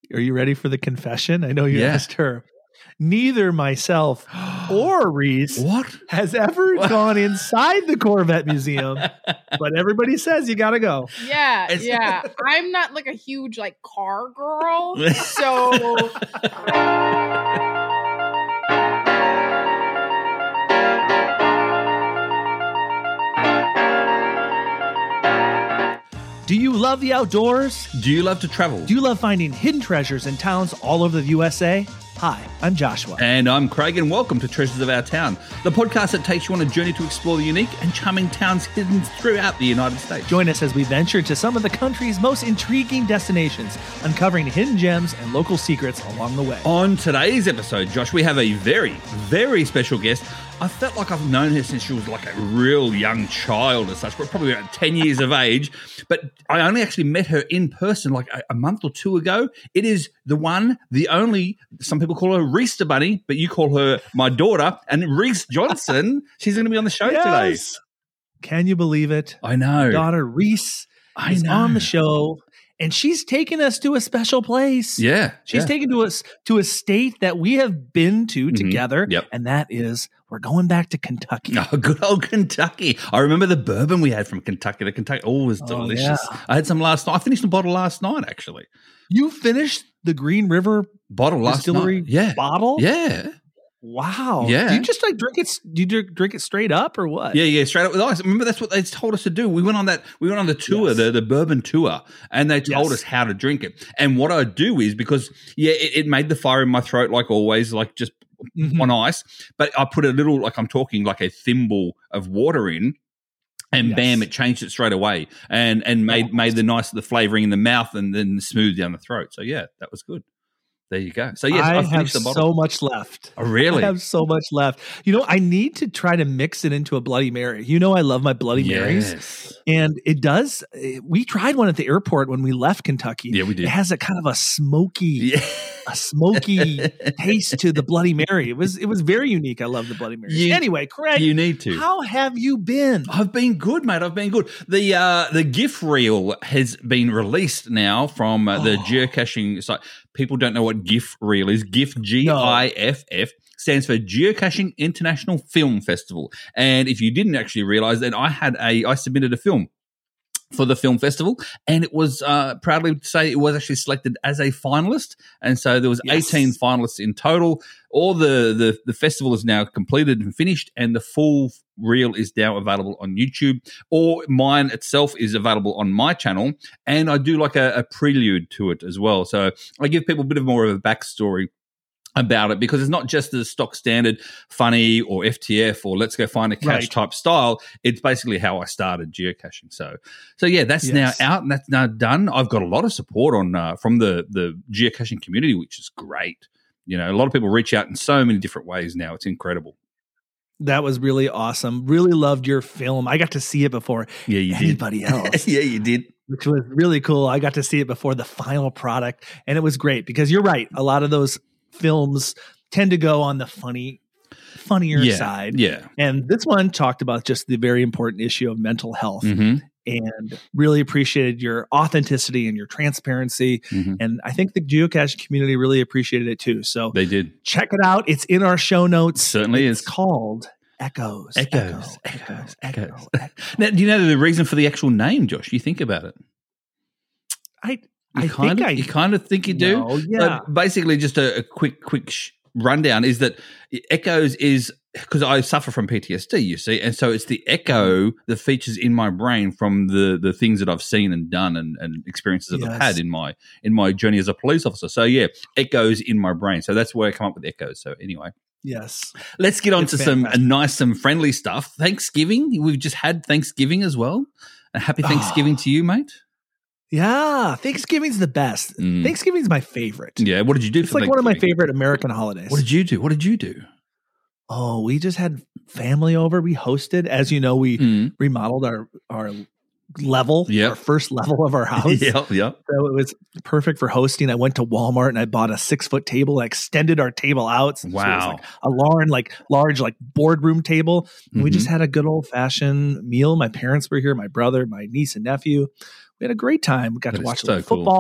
Are you ready for the confession? I know you Yeah. asked her. Neither myself or Reese has ever gone inside the Corvette Museum, but everybody says you got to go. Yeah. I'm not like a huge like car girl, so. Do you love the outdoors? Do you love to travel? Do you love finding hidden treasures in towns all over the USA? Hi, I'm Joshua. And I'm Craig, and welcome to Treasures of Our Town, the podcast that takes you on a journey to explore the unique and charming towns hidden throughout the United States. Join us as we venture to some of the country's most intriguing destinations, uncovering hidden gems and local secrets along the way. On today's episode, Josh, we have a very, very special guest. I felt like I've known her since she was like a real young child as such, but probably about 10 years of age. But I only actually met her in person like a month or two ago. It is the one, the only, some people call her Reese the Bunny, but you call her my daughter. And Reese Johnson, she's going to be on the show today. Can you believe it? I know. My daughter Reese is on the show. And she's taken us to a special place. Yeah. She's taken us to a state that we have been to together. Yep. And that is, we're going back to Kentucky. Oh, good old Kentucky. I remember the bourbon we had from Kentucky. The Kentucky, was delicious. Yeah. I had some last night. I finished a bottle last night, actually. You finished the Green River bottle last Distillery night. Yeah. bottle? Yeah. Wow. Yeah. Do you just like drink it? Do you drink it straight up or what? Yeah, straight up with ice. Remember, that's what they told us to do. We went on the tour, the bourbon tour, and they told us how to drink it. And what I do is, because it made the fire in my throat like always, like just on ice. But I put a little, like I'm talking like a thimble of water in. And bam, it changed it straight away, and made the flavoring in the mouth, and then smooth down the throat. So yeah, that was good. There you go. So yes, I finished the bottle. So much left. Oh, really? I have so much left. You know, I need to try to mix it into a Bloody Mary. You know, I love my Bloody Marys. And it does. We tried one at the airport when we left Kentucky. Yeah, we did. It has a kind of a smoky taste to the Bloody Mary. It was very unique. I love the Bloody Mary. Anyway, Craig, you need to. How have you been? I've been good, mate. I've been good. The GIF reel has been released now from the geocaching site. People don't know what GIF reel is. GIF, GIFF, stands for Geocaching International Film Festival. And if you didn't actually realize that, I submitted a film for the film festival, and it was proudly to say it was actually selected as a finalist. And so there was 18 finalists in total. All the festival is now completed and finished, and the full reel is now available on YouTube, or mine itself is available on my channel. And I do like a prelude to it as well. So I give people a bit more of a backstory about it, because it's not just the stock standard funny or FTF or let's go find a cache type style. It's basically how I started geocaching. So yeah, that's now out and that's now done. I've got a lot of support on from the geocaching community, which is great. You know, a lot of people reach out in so many different ways now. It's incredible. That was really awesome. Really loved your film. I got to see it before anybody else. Yeah, you did. Which was really cool. I got to see it before the final product, and it was great because you're right. A lot of those films tend to go on the funnier side. Yeah. And this one talked about just the very important issue of mental health, and really appreciated your authenticity and your transparency. And I think the geocaching community really appreciated it too. So they did. Check it out. It's in our show notes. Certainly it's is. called Echoes. Now, do you know the reason for the actual name, Josh? You think about it. You kind of think you do. No, yeah. Basically, just a quick rundown is that Echoes is because I suffer from PTSD, you see, and so it's the echo, the features in my brain from the things that I've seen and done and experiences that I've had in my journey as a police officer. So yeah, echoes in my brain. So that's where I come up with Echoes. So anyway. Yes. Let's get on to some friendly stuff. Thanksgiving. We've just had Thanksgiving as well. A happy Thanksgiving to you, mate. Yeah, Thanksgiving's the best. Thanksgiving's my favorite. Yeah, what did you do? It's like one of my favorite American holidays. What did you do? Oh, we just had family over. We hosted, as you know, we remodeled our level, our first level of our house. Yep. So it was perfect for hosting. I went to Walmart and I bought a 6-foot table. I extended our table out. So wow. It was like a large boardroom table. And we just had a good old fashioned meal. My parents were here, my brother, my niece and nephew. We had a great time. We got to watch football.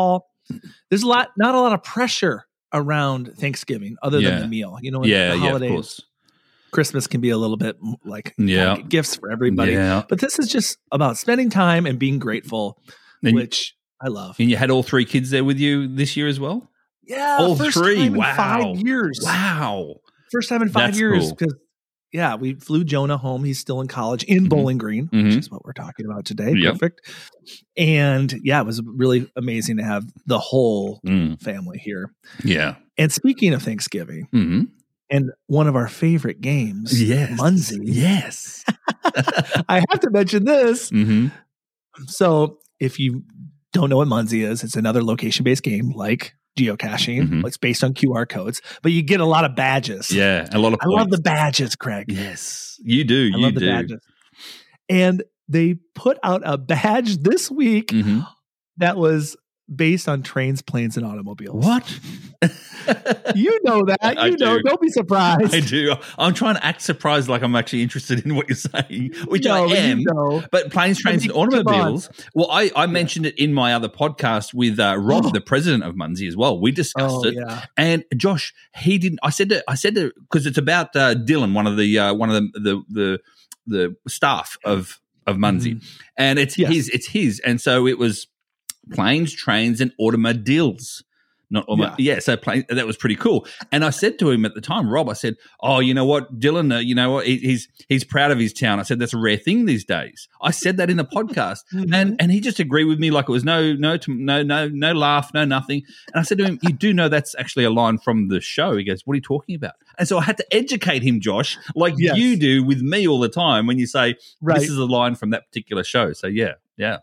there's not a lot of pressure around Thanksgiving other than the meal. You know, the holidays, of course. Christmas can be a little bit like Yeah. gifts for everybody. Yeah. But this is just about spending time and being grateful, which I love. And you had all 3 kids there with you this year as well? Yeah. All first 3. time in Wow. 5 years. Wow. First time in 5 years. Cool. Because, we flew Jonah home. He's still in college in Bowling Green, which is what we're talking about today. Yep. Perfect. And it was really amazing to have the whole family here. Yeah. And speaking of Thanksgiving, and one of our favorite games, Munzie. Yes. I have to mention this. So if you don't know what Munzie is, it's another location-based game like geocaching. It's based on QR codes, but you get a lot of badges. Yeah, a lot of points. I love the badges, Craig. Yes, you do. I love the badges. And they put out a badge this week that was based on trains, planes, and automobiles. What? You know that. You know. Don't be surprised. I do. I'm trying to act surprised like I'm actually interested in what you're saying, which I am. But planes, trains, and automobiles. Well, I mentioned it in my other podcast with Rob, the president of Munzie as well. We discussed it. Yeah. And Josh, he didn't. I said to because it's about Dylan, one of the staff of Munzie, and it's his, and so it was planes, trains, and automobiles. So that was pretty cool. And I said to him at the time, Rob, I said, "Oh, you know what, Dylan? You know what? He's proud of his town." I said, "That's a rare thing these days." I said that in the podcast, and he just agreed with me like it was no laugh, no nothing. And I said to him, "You do know that's actually a line from the show?" He goes, "What are you talking about?" And so I had to educate him, Josh, like you do with me all the time when you say this is a line from that particular show. So yeah.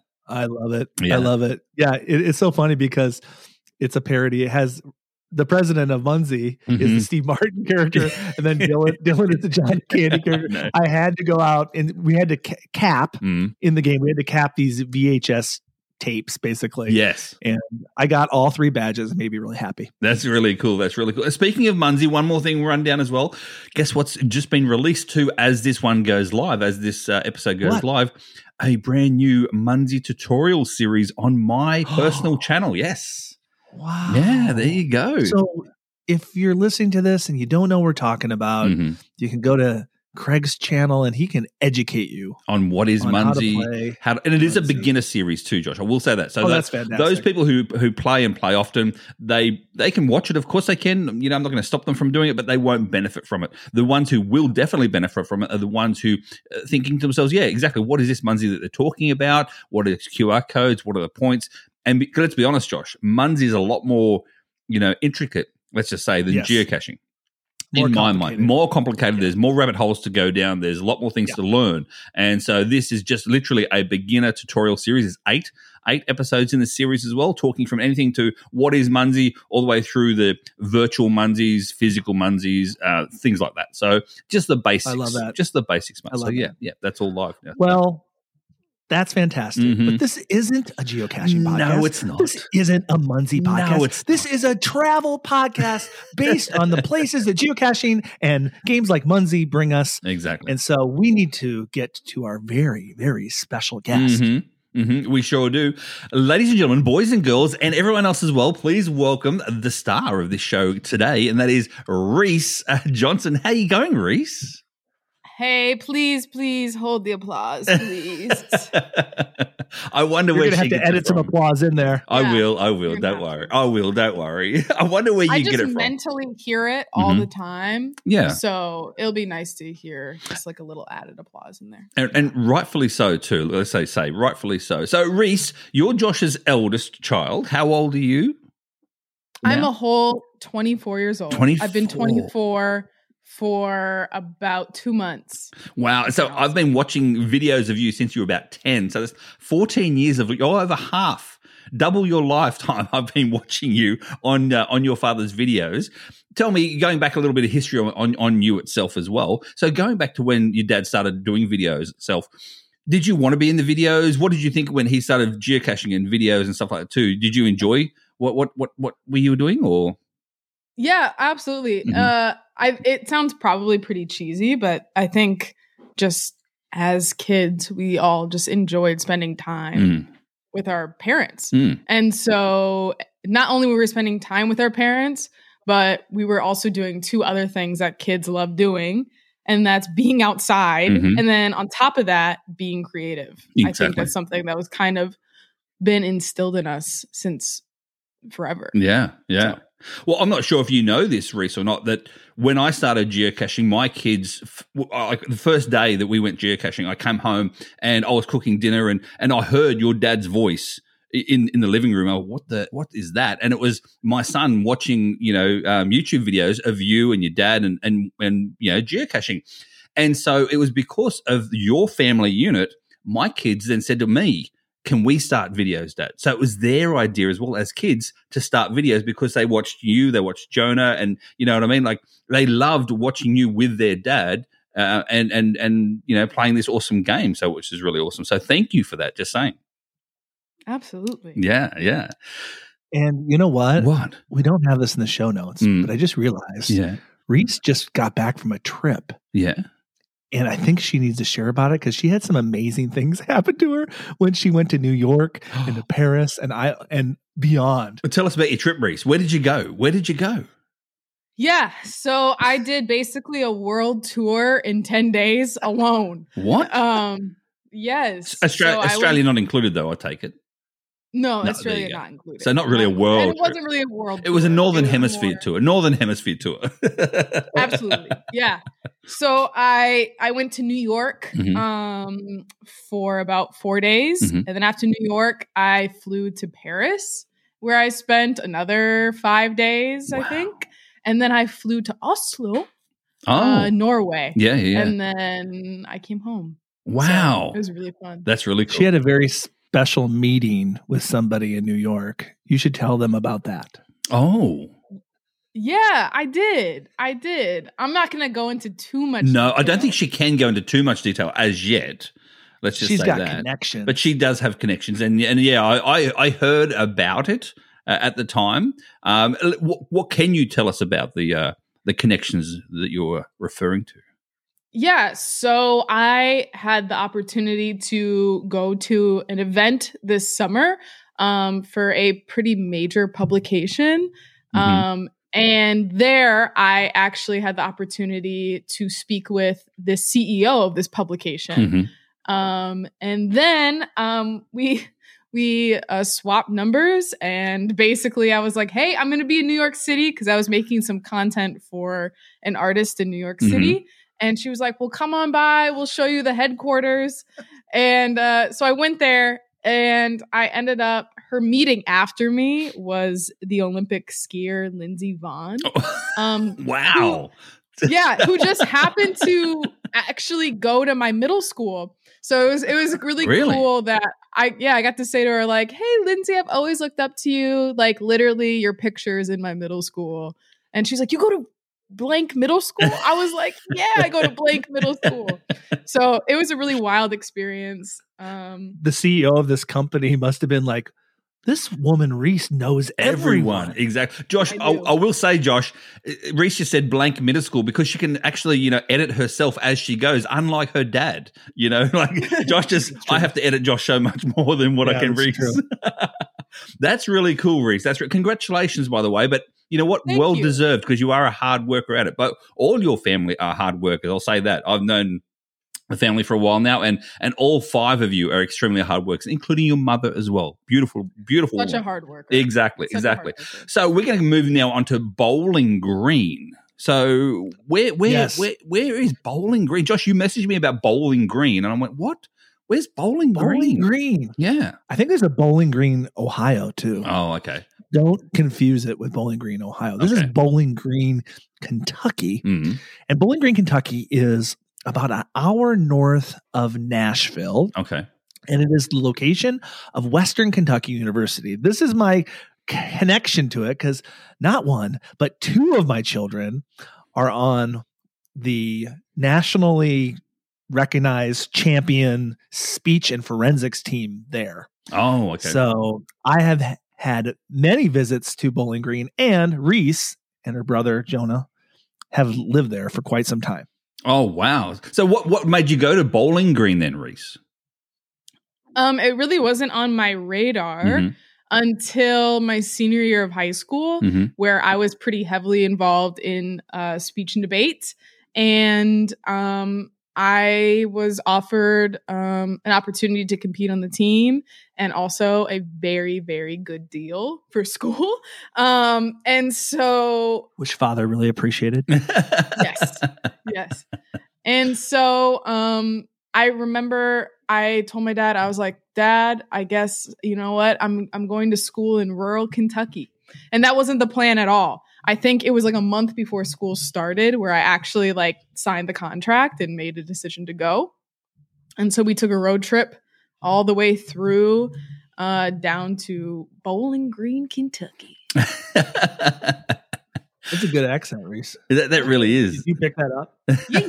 I love it. Yeah. I love it. Yeah, it's so funny because it's a parody. It has the president of Munzie is the Steve Martin character, and then Dylan is the John Candy character. Nice. I had to go out and we had to cap in the game. We had to cap these VHS tapes, basically. Yes. And I got all 3 badges and made me really happy. That's really cool. And speaking of Munzie, one more thing we'll run down as well. Guess what's just been released too as this one goes live, as this episode goes live? A brand new Munzie tutorial series on my personal channel. Yes. Wow. Yeah, there you go. So if you're listening to this and you don't know what we're talking about, you can go to Craig's channel and he can educate you on what is Munzie, and it is a beginner series too, Josh. I will say that. So that's fantastic. Those people who play and play often, they can watch it. Of course they can. You know, I'm not going to stop them from doing it, but they won't benefit from it. The ones who will definitely benefit from it are the ones who are thinking to themselves, yeah, exactly. What is this Munzie that they're talking about? What are its QR codes? What are the points? And let's be honest, Josh, Munzie is a lot more, intricate, let's just say, than geocaching. In my mind, more complicated. Yeah. There's more rabbit holes to go down. There's a lot more things to learn. And so this is just literally a beginner tutorial series. There's eight episodes in the series as well, talking from anything to what is Munzie all the way through the virtual Munzies, physical Munzies, things like that. So just the basics. I love that. Just the basics, man. So yeah, that's all live now. Well, that's fantastic. But this isn't a geocaching podcast. No, it's not. This isn't a Munzie podcast. No, this is a travel podcast based on the places that geocaching and games like Munzie bring us. Exactly. And so we need to get to our very, very special guest. We sure do. Ladies and gentlemen, boys and girls, and everyone else as well, please welcome the star of this show today, and that is Reese Johnson. How you going, Reese? Hey, please hold the applause, please. I wonder where you're gonna have to edit some applause in there. I will. Don't worry. Don't worry. I wonder where you get it from. I just mentally hear it all the time. Yeah. So it'll be nice to hear just like a little added applause in there. And rightfully so too. Let's say rightfully so. So Reese, you're Josh's eldest child. How old are you now? I'm a whole 24 years old. 24. I've been 24 for about 2 months. Wow. So I've been watching videos of you since you were about 10. So that's 14 years of over half, double your lifetime. I've been watching you on your father's videos. Tell me, going back a little bit of history on you itself as well. So going back to when your dad started doing videos itself, did you want to be in the videos? What did you think when he started geocaching and videos and stuff like that too? Did you enjoy what were you doing or? Yeah, absolutely. It sounds probably pretty cheesy, but I think just as kids, we all just enjoyed spending time with our parents. And so not only were we spending time with our parents, but we were also doing 2 other things that kids love doing. And that's being outside. Mm-hmm. And then on top of that, being creative. Exactly. I think that's something that was kind of been instilled in us since forever. Yeah. Yeah. So. Well, I'm not sure if you know this, Reese, or not, that when I started geocaching, my kids, like the first day that we went geocaching, I came home and I was cooking dinner and I heard your dad's voice in the living room. Oh, what is that? And it was my son watching, YouTube videos of you and your dad and geocaching. And so it was because of your family unit, my kids then said to me, can we start videos, Dad? So it was their idea as well as kids to start videos because they watched you, they watched Jonah, and you know what I mean? Like they loved watching you with their dad and playing this awesome game. So which is really awesome. So thank you for that, just saying. Absolutely. Yeah, yeah. And you know what? What? We don't have this in the show notes, but I just realized Reese just got back from a trip. Yeah. And I think she needs to share about it because she had some amazing things happen to her when she went to New York and to Paris and beyond. Well, tell us about your trip, Reese. Where did you go? Yeah. So I did basically a world tour in 10 days alone. What? Yes. Australia not included, though, I take it. No, Australia not included. So not really a world and it wasn't really a world tour. It was a Northern Hemisphere tour. Absolutely. Yeah. So I went to New York for about 4 days. Mm-hmm. And then after New York, I flew to Paris, where I spent another 5 days, I think. And then I flew to Oslo, Norway. Yeah. And then I came home. Wow. So it was really fun. That's really cool. She had a very special meeting with somebody in New York. You should tell them about that. Oh. Yeah, I did. I'm not going to go into too much No, detail. I don't think she can go into too much detail as yet. Let's just say that. She's got connections. But she does have connections. And yeah, I heard about it at the time. What can you tell us about the connections that you're referring to? Yeah, so I had the opportunity to go to an event this summer for a pretty major publication. And there I actually had the opportunity to speak with the CEO of this publication. And then we swapped numbers, and basically I was like, hey, I'm going to be in New York City because I was making some content for an artist in New York City. And she was like, well, come on by. We'll show you the headquarters. And so I went there, and I ended up, her meeting after me was the Olympic skier, Lindsey Vonn. Wow. Who just happened to actually go to my middle school. So it was really cool that I got to say to her, like, hey, Lindsey, I've always looked up to you. Like, literally your pictures in my middle school. And she's like, you go to blank middle school? I was like, yeah, I go to blank middle school. So it was a really wild experience. The CEO of this company must have been like, this woman Reese knows everyone. Exactly. Josh, I will say, Josh, Reese just said blank middle school because she can actually, edit herself as she goes, unlike her dad. Like Josh I have to edit Josh so much more than what I can Reese. That's really cool, Reese. Congratulations, by the way. But you know what? Well deserved, because you are a hard worker at it. But all your family are hard workers. I'll say that. I've known the family for a while now, and all 5 of you are extremely hard workers, including your mother as well. Beautiful. Such a hard worker. Exactly. So we're going to move now on to Bowling Green. So where is Bowling Green? Josh, you messaged me about Bowling Green, and I went, what? Where's Bowling Green? Bowling Green. Yeah. I think there's a Bowling Green, Ohio, too. Oh, okay. Don't confuse it with Bowling Green, Ohio. This is Bowling Green, Kentucky. Mm-hmm. And Bowling Green, Kentucky is about an hour north of Nashville. Okay. And it is the location of Western Kentucky University. This is my connection to it because not one, but 2 of my children are on the nationally recognized champion speech and forensics team there. Oh, okay. So I have had many visits to Bowling Green, and Reese and her brother Jonah have lived there for quite some time. Oh, wow. So what made you go to Bowling Green then, Reese? It really wasn't on my radar. until my senior year of high school, where I was pretty heavily involved in speech and debate. And I was offered an opportunity to compete on the team and also a very, very good deal for school. And so... Which father really appreciated. Yes. And so I remember I told my dad, I was like, Dad, I guess, you know what? I'm going to school in rural Kentucky. And that wasn't the plan at all. I think it was like a month before school started where I actually like signed the contract and made a decision to go. And so we took a road trip all the way through down to Bowling Green, Kentucky. That's a good accent, Reese. That really is. Did you pick that up?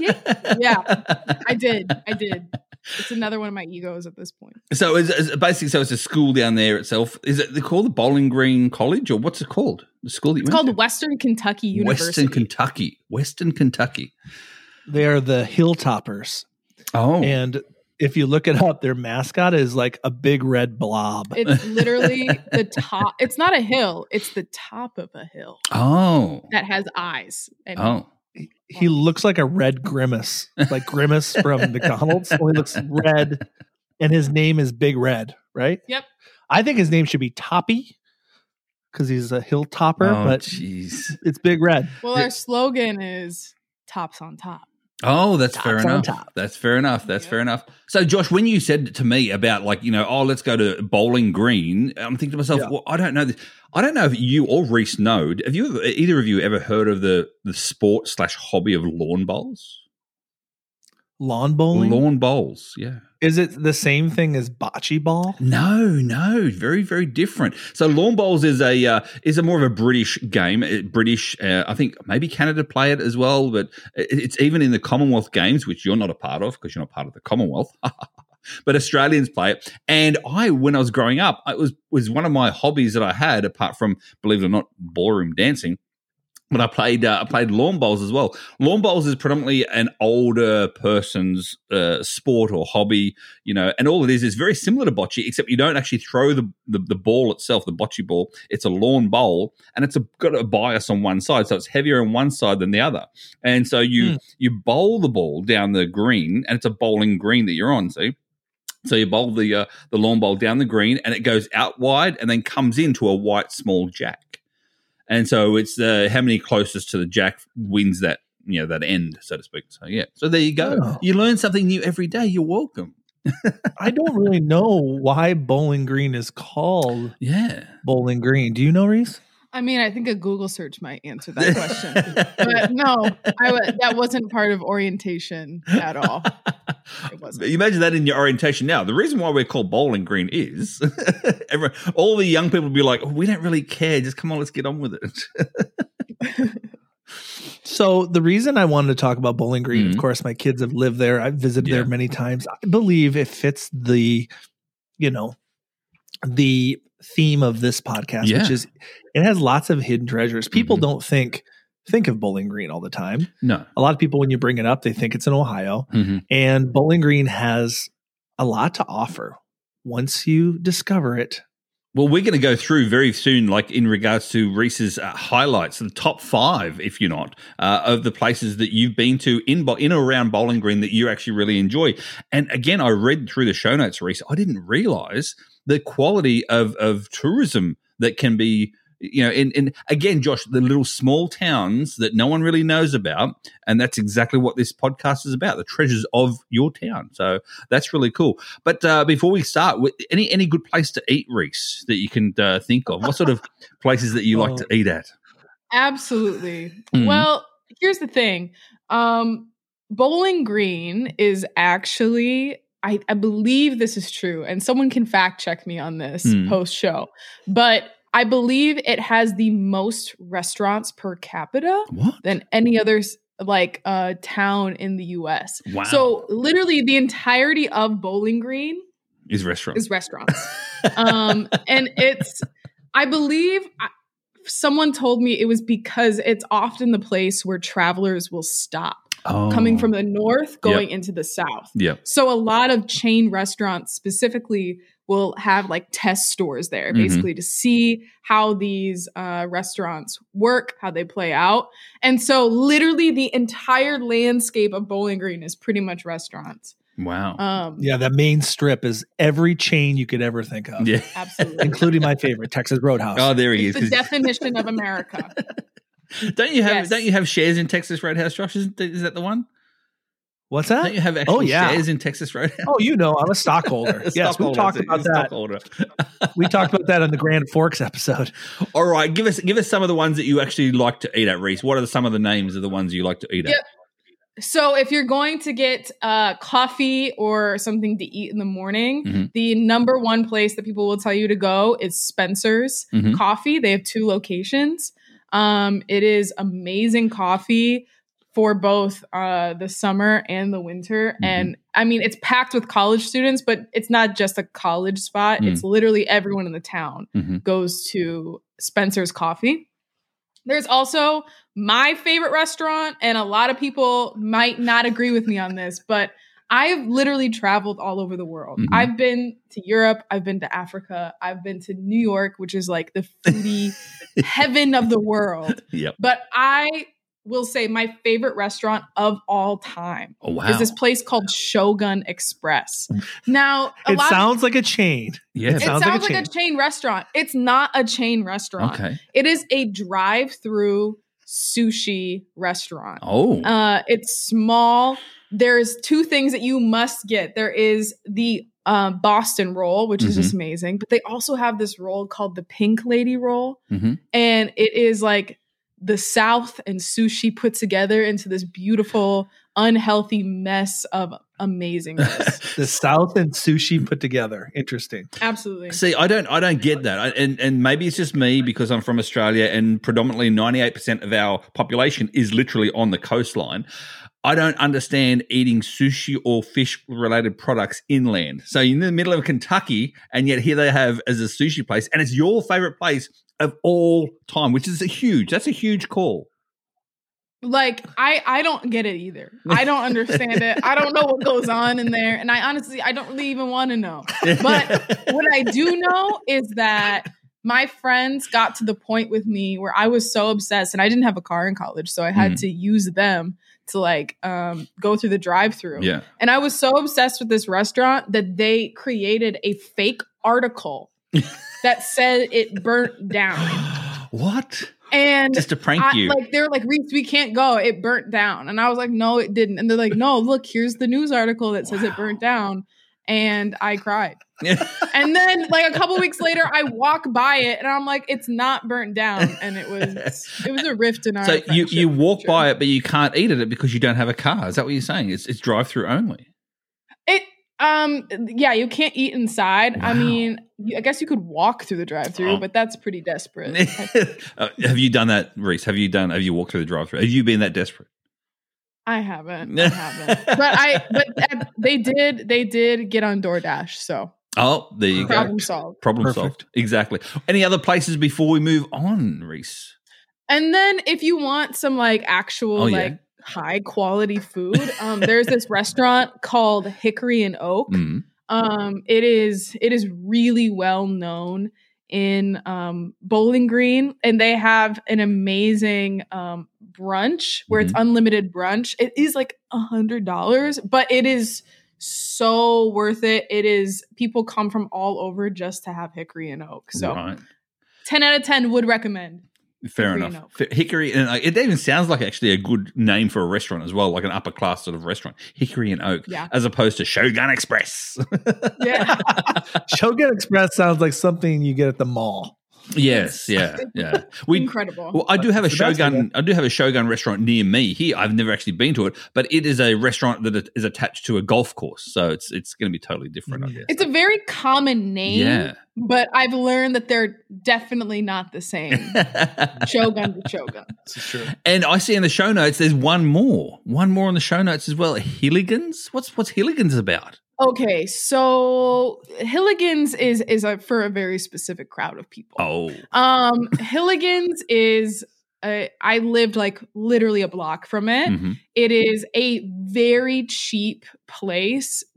Yeah, I did. It's another one of my egos at this point. So it's basically, so it's a school down there itself. Is it called the Bowling Green College, or what's it called? The school that you It's went called to? Western Kentucky University. Western Kentucky. They are the Hilltoppers. Oh. And if you look it up, their mascot is like a big red blob. It's literally the top. It's not a hill. It's the top of a hill. Oh. That has eyes. And He looks like a red Grimace, like Grimace from McDonald's. Only looks red, and his name is Big Red, right? Yep. I think his name should be Toppy because he's a hill topper, but it's Big Red. Well, our slogan is "Tops on top." Oh, that's Tops fair on enough. top. That's fair enough. That's fair enough. So, Josh, when you said to me about like, you know, oh, let's go to Bowling Green, I'm thinking to myself, well, I don't know this. I don't know if you or Reese know. Have you either of you ever heard of the sport / hobby of lawn bowls? Lawn bowling? Lawn bowls, yeah. Is it the same thing as bocce ball? No, very, very different. So lawn bowls is a more of a British game. I think maybe Canada play it as well, but it's even in the Commonwealth Games, which you're not a part of because you're not part of the Commonwealth. But Australians play it. And when I was growing up, it was one of my hobbies that I had, apart from, believe it or not, ballroom dancing. But I played lawn bowls as well. Lawn bowls is predominantly an older person's sport or hobby, you know, and all it is very similar to bocce, except you don't actually throw the ball itself, the bocce ball. It's a lawn bowl, and it's got a bias on one side, so it's heavier on one side than the other. And so you bowl the ball down the green, and it's a bowling green that you're on, see? So you bowl the lawn bowl down the green, and it goes out wide and then comes into a white small jack. And so it's how many closest to the jack wins that, you know, that end, so to speak. So, yeah. So there you go. Oh. You learn something new every day. You're welcome. I don't really know why Bowling Green is called Bowling Green. Do you know, Reese? I mean, I think a Google search might answer that question. But no, that wasn't part of orientation at all. It wasn't. You imagine that in your orientation now. The reason why we're called Bowling Green is all the young people will be like, oh, we don't really care. Just come on, let's get on with it. So the reason I wanted to talk about Bowling Green, of course, my kids have lived there. I've visited there many times. I believe it fits the theme of this podcast, which is it has lots of hidden treasures. People don't think of Bowling Green all the time. No. A lot of people, when you bring it up, they think it's in Ohio. And Bowling Green has a lot to offer once you discover it. Well, we're going to go through very soon, like in regards to Reese's highlights, the top 5, if you're not, of the places that you've been to in or around Bowling Green that you actually really enjoy. And again, I read through the show notes, Reese. I didn't realize the quality of tourism that can be, you know, in again, Josh, the little small towns that no one really knows about. And that's exactly what this podcast is about, the treasures of your town. So that's really cool. But before we start, any good place to eat, Reese, that you can think of? What sort of places that you like to eat at? Absolutely. Well, here's the thing. Bowling Green is actually, I believe this is true, and someone can fact check me on this post show, but I believe it has the most restaurants per capita than any other town in the U.S. Wow. So literally the entirety of Bowling Green is restaurants. And I believe someone told me it was because it's often the place where travelers will stop. Coming from the north, going into the south. Yeah. So a lot of chain restaurants specifically will have like test stores there, basically to see how these restaurants work, how they play out. And so literally the entire landscape of Bowling Green is pretty much restaurants. Wow. The main strip is every chain you could ever think of. Yeah. Absolutely. Including my favorite, Texas Roadhouse. Oh, there he It's is. the definition of America. Don't you have shares in Texas Roadhouse, Josh? Is that the one? What's that? Don't you have actual shares in Texas Roadhouse? Oh, I'm a stockholder. Yes, we talked about that. We talked about that on the Grand Forks episode. All right, give us some of the ones that you actually like to eat at, Reese. What are some of the names of the ones you like to eat at? So if you're going to get coffee or something to eat in the morning, the number one place that people will tell you to go is Spencer's Coffee. They have 2 locations. It is amazing coffee for both the summer and the winter. And I mean, it's packed with college students, but it's not just a college spot. It's literally everyone in the town goes to Spencer's Coffee. There's also my favorite restaurant, and a lot of people might not agree with me on this, but I've literally traveled all over the world. I've been to Europe. I've been to Africa. I've been to New York, which is like the foodie heaven of the world. Yep. But I will say my favorite restaurant of all time is this place called Shogun Express. Now, it sounds like a chain. Yeah, it sounds like a chain restaurant. It's not a chain restaurant. Okay. It is a drive-through sushi restaurant. Oh. It's small. There's 2 things that you must get. There is the Boston roll, which is just amazing. But they also have this roll called the Pink Lady roll. And it is like the South and sushi put together into this beautiful, unhealthy mess of amazingness. The South and sushi put together. Interesting. Absolutely. See, I don't get that. And maybe it's just me because I'm from Australia and predominantly 98% of our population is literally on the coastline. I don't understand eating sushi or fish-related products inland. So you're in the middle of Kentucky, and yet here they have as a sushi place, and it's your favorite place of all time, which is that's a huge call. Like, I don't get it either. I don't understand it. I don't know what goes on in there. And I don't really even want to know. But what I do know is that my friends got to the point with me where I was so obsessed, and I didn't have a car in college, so I had to use them to like go through the drive-through. Yeah. And I was so obsessed with this restaurant that they created a fake article that said it burnt down. What? And just to prank you. Like, they're like, Reese, we can't go. It burnt down. And I was like, no, it didn't. And they're like, no, look, here's the news article that says it burnt down. And I cried. And then like a couple weeks later, I walk by it and I'm like, it's not burnt down. And it was a rift in our So you walk by it, but you can't eat it because you don't have a car. Is that what you're saying? It's drive-through only. Yeah, you can't eat inside. Wow. I mean, I guess you could walk through the drive-through, but that's pretty desperate. Have you done that, Reese? Have you walked through the drive-through? Have you been that desperate? I haven't. But they did get on DoorDash, so. Oh, there you Problem go. solved. Problem solved. Exactly. Any other places before we move on, Reese? And then if you want some like actual high quality food, there's this restaurant called Hickory and Oak. It is really well known in Bowling Green, and they have an amazing brunch where it's unlimited brunch. It is like $100, but it is so worth it. It is, people come from all over just to have Hickory and Oak. So 10 out of 10 would recommend. Fair enough. Hickory and Oak. It even sounds like actually a good name for a restaurant as well, like an upper class sort of restaurant. Hickory and Oak, as opposed to Shogun Express. Yeah, Shogun Express sounds like something you get at the mall. Yes, yeah. Incredible. Well, I do have a Shogun restaurant near me here. I've never actually been to it, but it is a restaurant that is attached to a golf course, so it's going to be totally different. I guess it's a very common name, but I've learned that they're definitely not the same. Shogun to Shogun. That's true. And I see in the show notes there's one more on the show notes as well. Hilligans. What's Hilligans about? Okay, so Hilligans is for a very specific crowd of people. Oh, Hilligans is I lived like literally a block from it. It is a very cheap place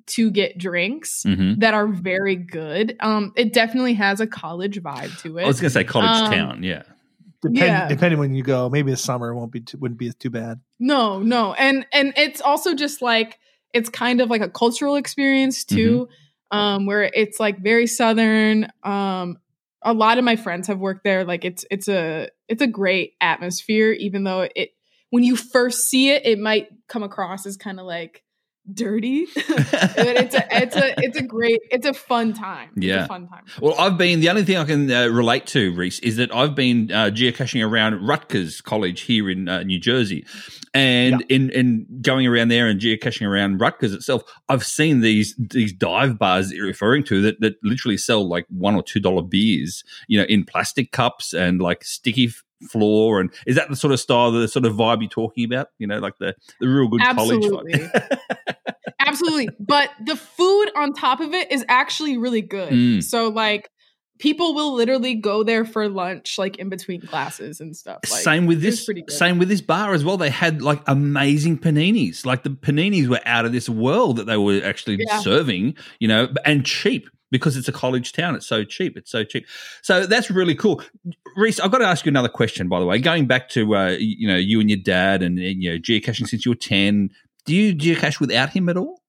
to get drinks that are very good. It definitely has a college vibe to it. I was going to say college town, yeah. Depending when you go, maybe the summer wouldn't be too bad. No, and it's also just like it's kind of like a cultural experience too, where it's like very southern. A lot of my friends have worked there. Like it's a great atmosphere, even though when you first see it, it might come across as kind of like dirty. But it's a fun time. Yeah. It's a fun time. Well, the only thing I can relate to, Reese, is that I've been geocaching around Rutgers College here in New Jersey. And in going around there and geocaching around Rutgers itself, I've seen these dive bars that you're referring to that literally sell like $1 or $2 beers, in plastic cups and like sticky floor. And is that the sort of style, the sort of vibe you're talking about? Like the real good college vibe? Absolutely. But the food on top of it is actually really good. So like people will literally go there for lunch, like in between classes and stuff. Like, same with this bar as well. They had like amazing paninis. Like the paninis were out of this world that they were actually serving, and cheap. Because it's a college town, it's so cheap. So that's really cool. Reese, I've got to ask you another question, by the way. Going back to, you and your dad and geocaching since you were 10, do you geocache without him at all?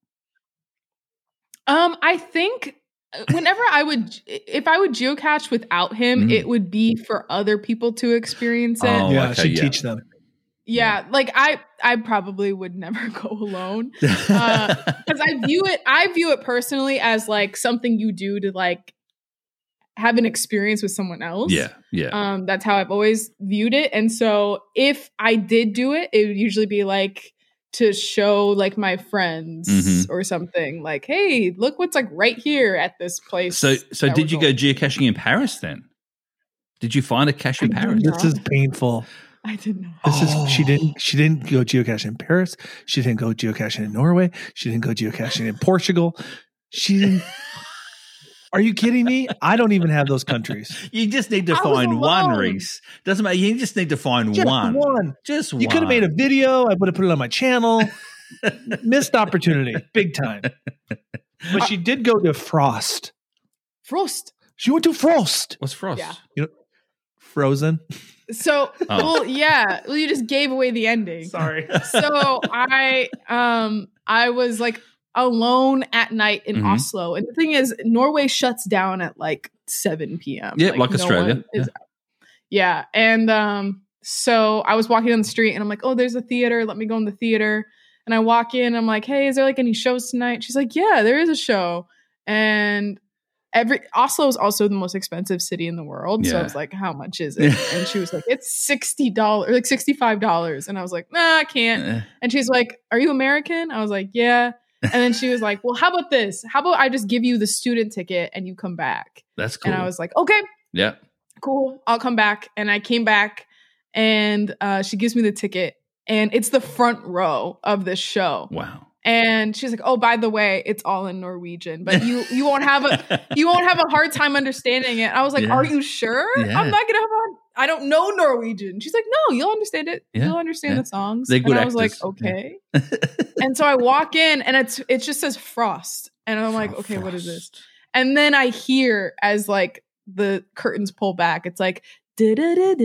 I think whenever if I would geocache without him, it would be for other people to experience it. Oh, yeah, okay, teach them. Yeah, like I probably would never go alone because I view it personally as like something you do to like have an experience with someone else. Yeah. That's how I've always viewed it. And so if I did do it, it would usually be like to show like my friends or something like, hey, look what's like right here at this place. So did you go geocaching in Paris then? Did you find a cache in Paris? This is painful. I didn't know. She didn't go geocaching in Paris. She didn't go geocaching in Norway. She didn't go geocaching in Portugal. She didn't. Are you kidding me? I don't even have those countries. You just need to find one, Reese. Doesn't matter. You just need to find one. Just one. You could have made a video. I would have put it on my channel. Missed opportunity. Big time. But she did go to Frost. Frost. She went to Frost. What's Frost? Yeah. Frozen. So, well, you just gave away the ending. Sorry. So I was like alone at night in Oslo. And the thing is, Norway shuts down at like 7 p.m. Yeah, like Australia. Yeah. And so I was walking down the street and I'm like, oh, there's a theater. Let me go in the theater. And I walk in. I'm like, hey, is there like any shows tonight? She's like, yeah, there is a show. And Oslo is also the most expensive city in the world. Yeah. So I was like, how much is it? And she was like, it's $60, like $65. And I was like, nah, I can't. And she's like, are you American? I was like, yeah. And then she was like, well, how about this? How about I just give you the student ticket and you come back? That's cool. And I was like, okay. Yeah. Cool. I'll come back. And I came back and she gives me the ticket and it's the front row of this show. Wow. And she's like, oh, by the way, it's all in Norwegian, but you won't have a hard time understanding it. I was like, are you sure? Yeah. I'm not going to I don't know Norwegian. She's like, no, you'll understand it. Yeah. You'll understand the songs. They're good and I actors. was like, okay. And so I walk in and it just says Frost. And I'm like, okay, Frost. What is this? And then I hear as like the curtains pull back, it's like, and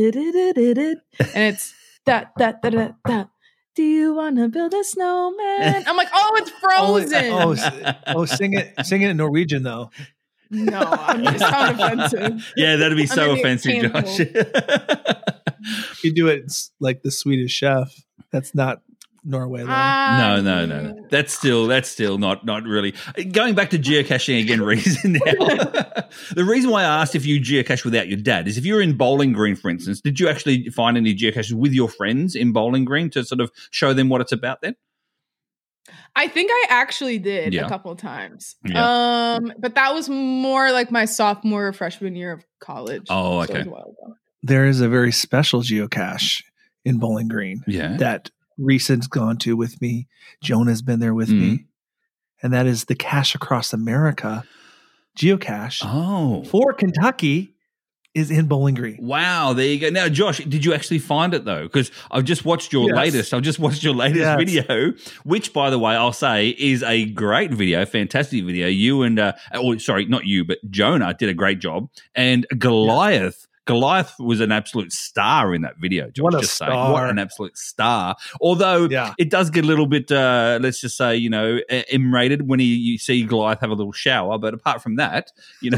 it's da. Do you want to build a snowman? I'm like, oh, it's Frozen. Sing it in Norwegian, though. No, it sounds offensive. Yeah, that'd be so offensive, Josh. You do it like the Swedish Chef. That's not Norway, though. No. That's still not really. Going back to geocaching again, reason now. The reason why I asked if you geocache without your dad is if you're in Bowling Green, for instance, did you actually find any geocaches with your friends in Bowling Green to sort of show them what it's about then? I think I actually did a couple of times. Yeah. But that was more like my sophomore or freshman year of college. Oh, okay. So there is a very special geocache in Bowling Green that Reese has gone to with me. Jonah's been there with me. And that is the Cache Across America geocache for Kentucky is in Bowling Green. Wow, there you go. Now, Josh, did you actually find it though? Because I've just watched your latest. I've just watched your latest video, which, by the way, I'll say is a great video, fantastic video. You and, sorry, not you, but Jonah did a great job, and Goliath. Goliath was an absolute star in that video. What a star. What an absolute star. Although it does get a little bit, let's just say, M-rated when you see Goliath have a little shower. But apart from that,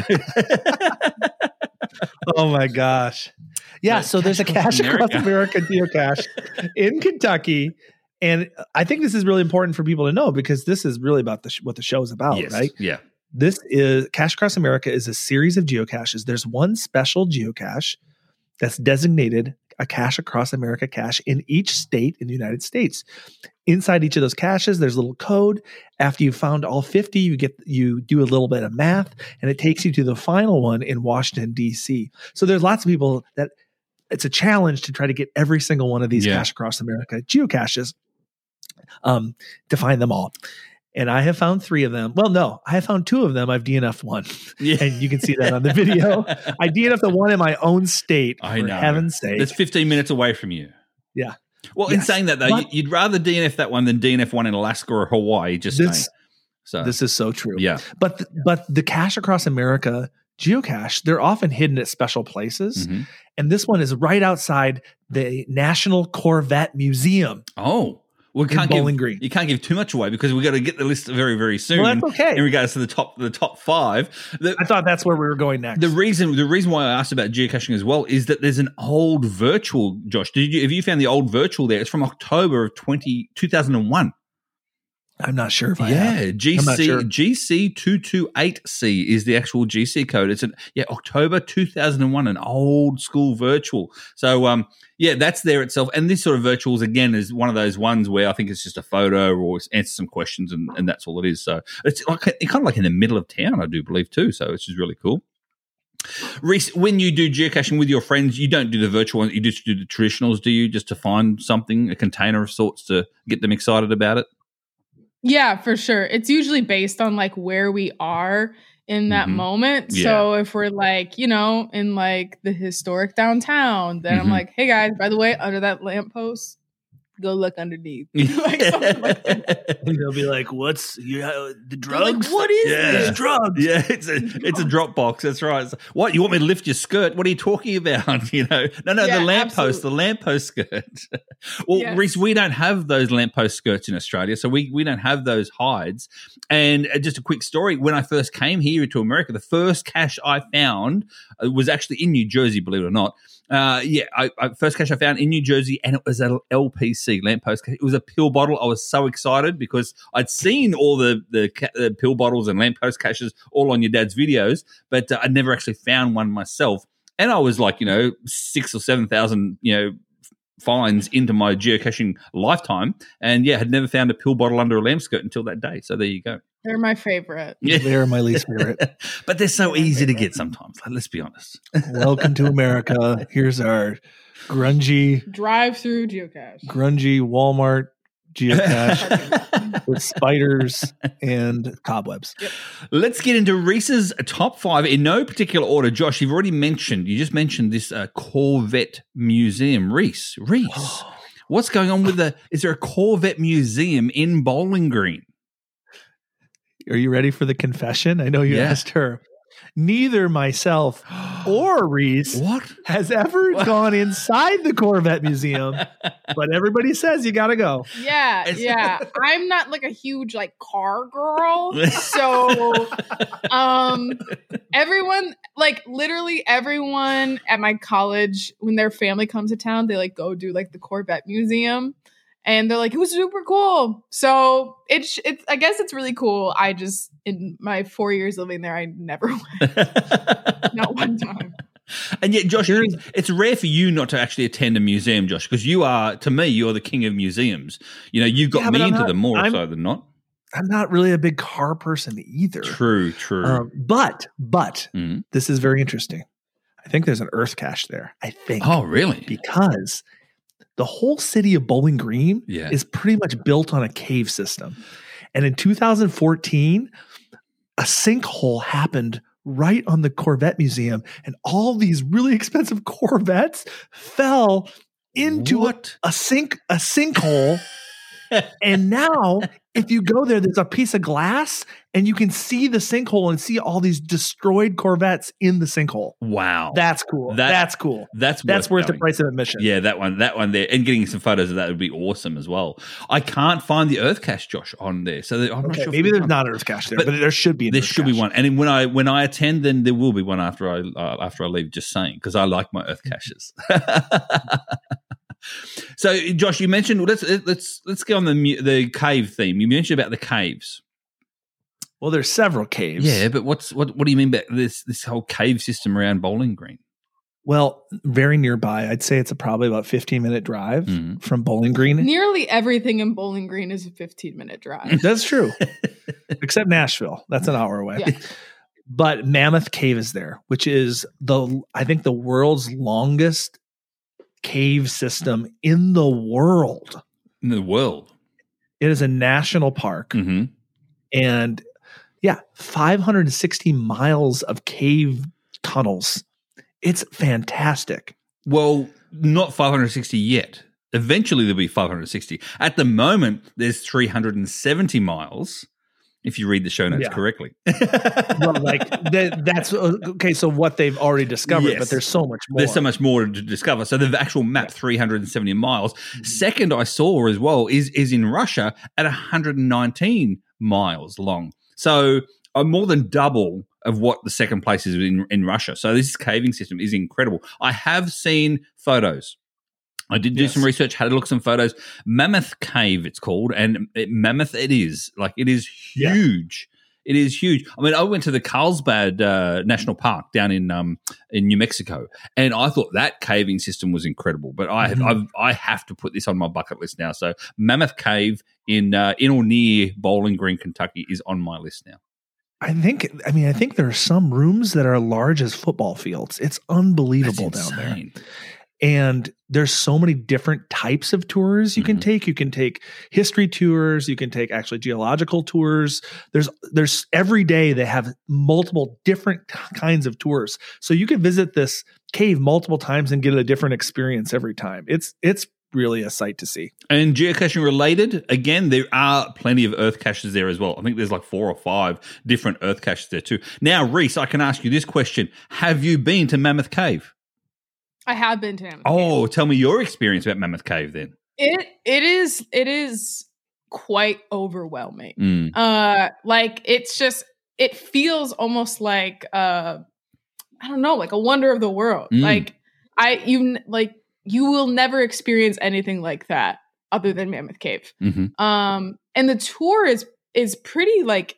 Oh, my gosh. Yeah, so there's a Cache Across America geocache in Kentucky. And I think this is really important for people to know because this is really about what the show is about, right? Yeah. This is Cache Across America is a series of geocaches. There's one special geocache that's designated a Cache Across America cache in each state in the United States. Inside each of those caches, there's a little code. After you've found all 50, you do a little bit of math, and it takes you to the final one in Washington, D.C. So there's lots of people that it's a challenge to try to get every single one of these Cache Across America geocaches to find them all. And I have found 3 of them. Well, no, I have found 2 of them. I've DNF'd one. And you can see that on the video. I DNF'd the one in my own state, for heaven's sake. That's 15 minutes away from you. Yeah. Well, in saying that, though, you'd rather DNF that one than DNF one in Alaska or Hawaii, this is so true. Yeah. But the Cache Across America geocache, they're often hidden at special places. Mm-hmm. And this one is right outside the National Corvette Museum. Oh. You can't give too much away because we've got to get the list very, very soon. Well, that's okay. In regards to the top 5. I thought that's where we were going next. The reason why I asked about geocaching as well is that there's an old virtual, Josh. Have you found the old virtual there? It's from October of 2001. I'm not sure if I have. GC228C is the actual GC code. It's October 2001, an old school virtual. So that's there itself. And this sort of virtuals again is one of those ones where I think it's just a photo or answer some questions and that's all it is. So it's kind of like in the middle of town, I do believe too. So it's just really cool. Reese, when you do geocaching with your friends, you don't do the virtual ones, you just do the traditionals, do you? Just to find something, a container of sorts to get them excited about it? Yeah, for sure. It's usually based on like where we are in that moment. Yeah. So if we're like, in like the historic downtown, then I'm like, hey guys, by the way, under that lamppost, go look underneath. Like something like that. And they'll be like, what's the drugs? Like, what is this? Drugs. Yeah, it's a drop box. That's right. It's, what, you want me to lift your skirt? What are you talking about? No, the lamppost, the lamppost skirt. Well, Reese, we don't have those lamppost skirts in Australia, so we don't have those hides. And just a quick story, when I first came here to America, the first cache I found was actually in New Jersey, believe it or not. First cache I found in New Jersey, and it was an LPC lamppost. It was a pill bottle. I was so excited because I'd seen all the pill bottles and lamppost caches all on your dad's videos, but I'd never actually found one myself. And I was like, 6,000 or 7,000, finds into my geocaching lifetime, and had never found a pill bottle under a lamp skirt until that day. So there you go. They're my favorite. Yeah. They're my least favorite. But they're so easy to get sometimes. Let's be honest. Welcome to America. Here's our grungy drive-through geocache. Grungy Walmart geocache with spiders and cobwebs. Yep. Let's get into Reese's top 5 in no particular order. Josh, you just mentioned this Corvette museum. Reese, what's going on with is there a Corvette museum in Bowling Green? Are you ready for the confession? I know you asked her. Neither myself or Reese has ever gone inside the Corvette Museum, but everybody says you got to go. Yeah. I'm not like a huge like car girl. So everyone, like literally everyone at my college, when their family comes to town, they like go do like the Corvette Museum. And they're like, it was super cool. So it's I guess it's really cool. I just, in my 4 years living there, I never went. Not one time. And yet, Josh, it's rare for you not to actually attend a museum, Josh, because to me, you're the king of museums. You've got me into them more so than not. I'm not really a big car person either. True. But this is very interesting. I think there's an Earth cache there. I think. Oh, really? Because the whole city of Bowling Green is pretty much built on a cave system. And in 2014, a sinkhole happened right on the Corvette Museum, and all these really expensive Corvettes fell into a sinkhole. And now, if you go there, there's a piece of glass, and you can see the sinkhole and see all these destroyed Corvettes in the sinkhole. Wow, that's cool. That's cool. That's worth the price of admission. Yeah, that one there, and getting some photos of that would be awesome as well. I can't find the Earth cache, Josh, on there, so I'm not sure. Maybe there's not an Earth cache there, but there should be. There should be one, and when I attend, then there will be one after I leave. Just saying, because I like my Earth caches. So, Josh, you mentioned let's go on the cave theme. You mentioned about the caves. Well, there's several caves. Yeah, but what do you mean by this whole cave system around Bowling Green? Well, very nearby. I'd say it's probably about 15-minute drive from Bowling Green. Nearly everything in Bowling Green is a 15-minute drive. That's true, except Nashville. That's an hour away. Yeah. But Mammoth Cave is there, which is I think the world's longest cave system in the world. In the world. It is a national park. Mm-hmm. And 560 miles of cave tunnels. It's fantastic. Well, not 560 yet. Eventually there'll be 560. At the moment, there's 370 miles. If you read the show notes correctly. Well, that's okay. So what they've already discovered, but there's so much more. There's so much more to discover. So the actual map, 370 miles. Mm-hmm. Second I saw as well is in Russia at 119 miles long. So more than double of what the second place is in Russia. So this caving system is incredible. I have seen photos. I did do some research, had a look at some photos. Mammoth Cave, it's called, and Mammoth it is. Like, it is huge. Yeah. It is huge. I mean, I went to the Carlsbad National Park down in New Mexico, and I thought that caving system was incredible. But I have to put this on my bucket list now. So Mammoth Cave in or near Bowling Green, Kentucky is on my list now. I think there are some rooms that are large as football fields. It's unbelievable down there. And there's so many different types of tours you can take. You can take history tours. You can take actually geological tours. There's every day they have multiple different kinds of tours. So you can visit this cave multiple times and get a different experience every time. It's really a sight to see. And geocaching related, again, there are plenty of earth caches there as well. I think there's like 4 or 5 different earth caches there too. Now, Reese, I can ask you this question. Have you been to Mammoth Cave? I have been to Mammoth Cave. Tell me your experience about Mammoth Cave then. It is quite overwhelming. Like it feels almost like I don't know, like a wonder of the world. Like you will never experience anything like that other than Mammoth Cave. And the tour is pretty like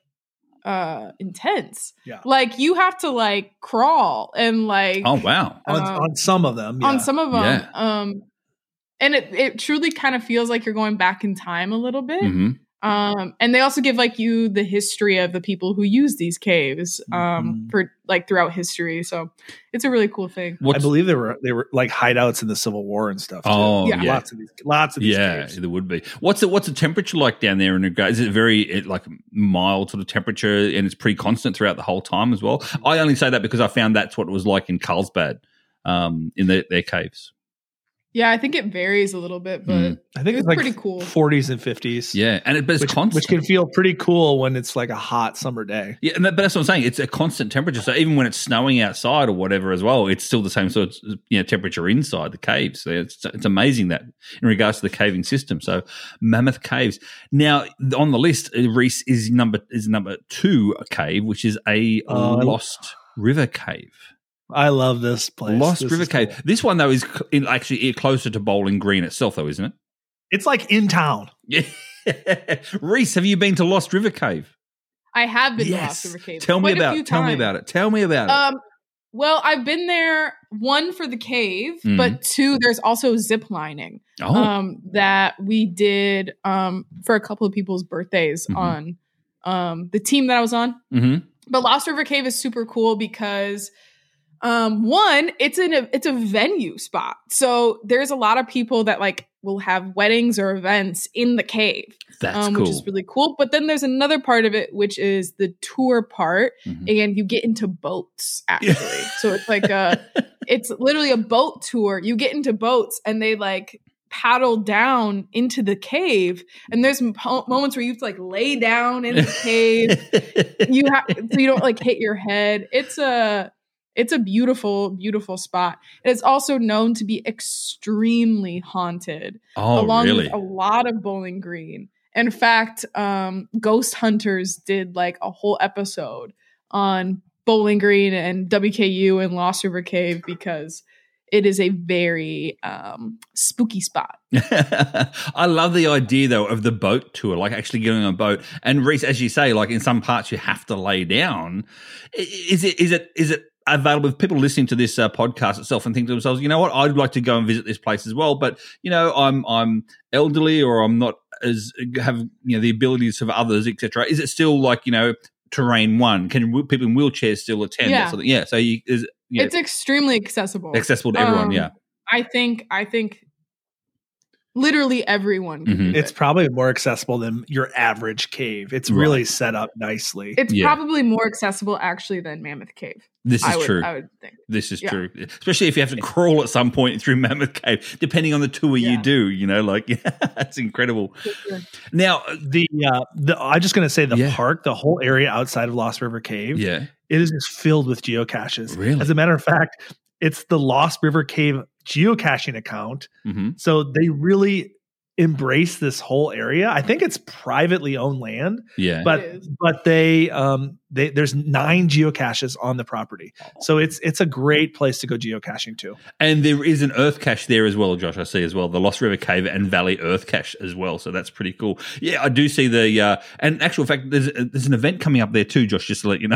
intense. Yeah. Like you have to like crawl and like oh wow on some of them. On some of them. Yeah. And it truly kind of feels like you're going back in time a little bit. And they also give like you the history of the people who use these caves for like throughout history. So it's a really cool thing. I believe they were like hideouts in the Civil War and stuff. Oh, yeah. Lots of these caves. There would be. What's the temperature like down there? Is it very like mild sort of temperature, and it's pretty constant throughout the whole time as well? I only say that because I found that's what it was like in Carlsbad, in their caves. Yeah, I think it varies a little bit, but I think it's like pretty cool. 40s and 50s. Yeah, and it's constant. Which can feel pretty cool when it's like a hot summer day. Yeah, but that's what I'm saying. It's a constant temperature. So even when it's snowing outside or whatever as well, it's still the same sort of temperature inside the caves. So it's amazing that in regards to the caving system. So Mammoth Caves. Now on the list, Reese is number 2 cave, which is a Lost River Cave. I love this place. Lost River Cave. Cool. This one, though, is actually closer to Bowling Green itself, though, isn't it? It's like in town. Yeah. Reese, have you been to Lost River Cave? I have been to Lost River Cave. Tell me about it. Well, I've been there, 1 for the cave, but 2, there's also zip lining that we did for a couple of people's birthdays on the team that I was on. But Lost River Cave is super cool because 1, it's a venue spot. So there's a lot of people that like will have weddings or events in the cave. That's cool. Which is really cool. But then there's another part of it, which is the tour part, and you get into boats, actually. So it's like it's literally a boat tour. You get into boats, and they like paddle down into the cave, and there's moments where you have to like lay down in the cave. So you don't like hit your head. It's a beautiful, beautiful spot. It's also known to be extremely haunted, along with a lot of Bowling Green. In fact, Ghost Hunters did like a whole episode on Bowling Green and WKU and Lost River Cave because it is a very spooky spot. I love the idea, though, of the boat tour, like actually getting on a boat. And Reese, as you say, like in some parts you have to lay down. Is it available if people listening to this podcast itself and think to themselves, you know what, I'd like to go and visit this place as well, but you know, I'm elderly or I'm not as have the abilities of others, etc. Is it still like terrain one? Can people in wheelchairs still attend? Yeah. Sort of, yeah. So it's extremely accessible. Accessible to everyone. Yeah. I think literally everyone can do It's probably more accessible than your average cave. It's really set up nicely. It's probably more accessible actually than Mammoth Cave. This is true. I would think. This is true. Especially if you have to crawl at some point through Mammoth Cave, depending on the tour you do, that's incredible. Sure. Now, I'm just going to say the park, the whole area outside of Lost River Cave, it is just filled with geocaches. Really? As a matter of fact, it's the Lost River Cave geocaching account. So they really embrace this whole area. I think it's privately owned land. Yeah. But they there's 9 geocaches on the property. So it's a great place to go geocaching too. And there is an earth cache there as well, Josh, I see as well. The Lost River Cave and Valley Earth Cache as well. So that's pretty cool. Yeah, I do see the and actual fact there's an event coming up there too, Josh, just to let you know.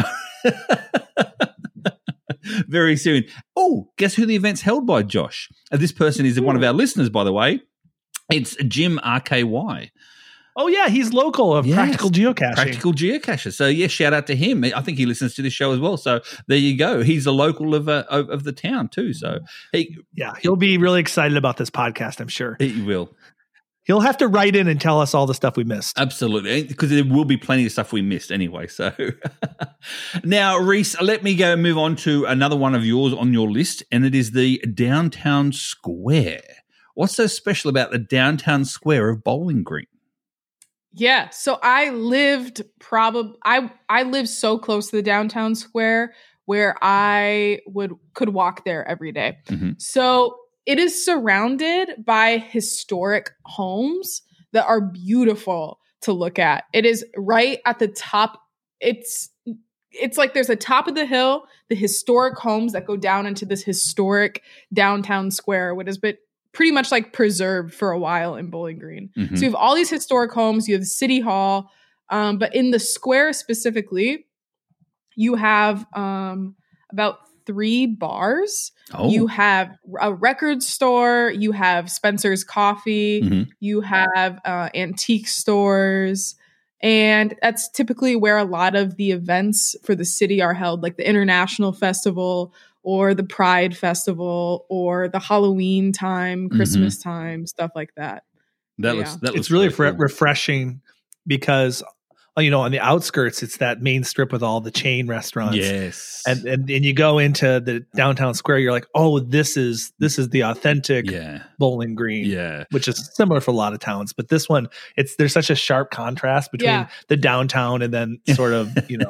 Very soon. Oh, guess who the event's held by, Josh? This person is one of our listeners, by the way. It's Jim RKY. Oh, yeah, he's local of Practical Geocaching. Practical Geocacher. So, shout out to him. I think he listens to this show as well. So, there you go. He's a local of the town too. So, he'll be really excited about this podcast, I'm sure. He will. He'll have to write in and tell us all the stuff we missed. Absolutely, because there will be plenty of stuff we missed anyway. So now, Reese, let me go move on to another one of yours on your list, and it is the Downtown Square. What's so special about the Downtown Square of Bowling Green? Yeah, so I lived I lived so close to the Downtown Square where I could walk there every day. So it is surrounded by historic homes that are beautiful to look at. It is right at the top. It's like there's a top of the hill, the historic homes that go down into this historic downtown square, which has been pretty much like preserved for a while in Bowling Green. So you have all these historic homes, you have the City Hall, but in the square specifically, you have about 3 bars. You have a record store, you have Spencer's Coffee, you have antique stores, and that's typically where a lot of the events for the city are held, like the International Festival or the Pride Festival or the Halloween time, Christmas time, stuff like that. That looks really cool. Refreshing because on the outskirts, it's that main strip with all the chain restaurants. Yes. And you go into the downtown square, you're like, oh, this is the authentic Bowling Green, which is similar for a lot of towns. But this one, there's such a sharp contrast between the downtown and then sort of,